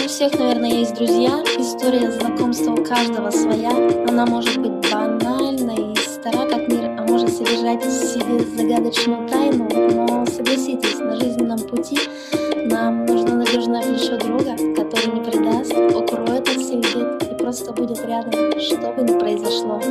всех, наверное, есть друзья. История знакомства у каждого своя. Она может быть банальной и стара как мир, а может содержать в себе загадочную тайну. Но согласитесь, на жизненном пути нам нужно надежное плечо друга, который не предаст, укроет от всех бед и просто будет рядом, что бы ни произошло.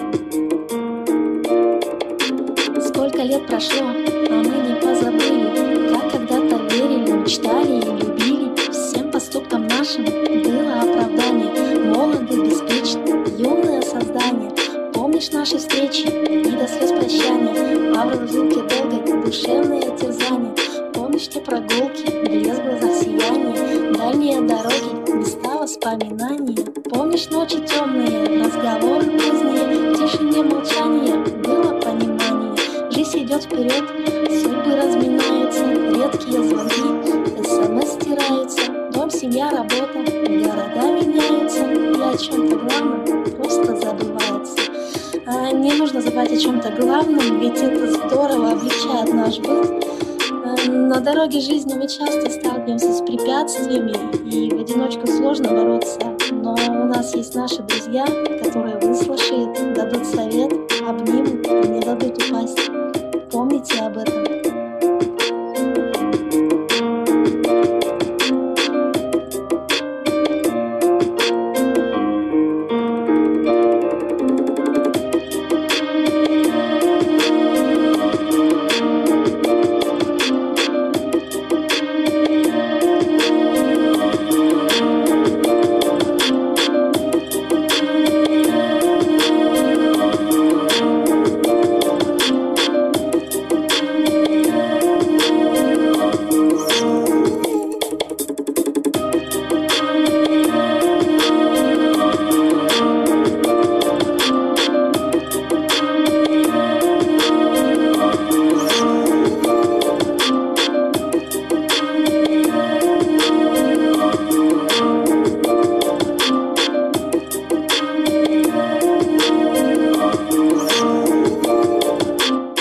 Сколько лет прошло, а мы не позабыли, как когда-то верили, мечтали и любили. Всем поступкам нашим было оправдание. Молоды, беспечны, юное создание. Помнишь наши встречи и до слез прощания, а в разлуке долгой душевные терзания? Помнишь те прогулки, блеск в глазах сияние, дальние дороги, места воспоминания? Помнишь ночи темные, разговоры поздние, в тишине молчания было понимание. Жизнь идет вперед, судьбы разминаются, редкие звонки, СМС стираются, дом, семья, работа, города меняются, и о чем-то главном просто забывается. Не нужно забывать о чем-то главном, ведь это здорово облегчает наш быт. На дороге жизни мы часто сталкиваемся с препятствиями, и в одиночку сложно бороться, но у нас есть наши друзья, которые выслушают, дадут совет, обнимут и не дадут упасть. Помните об этом.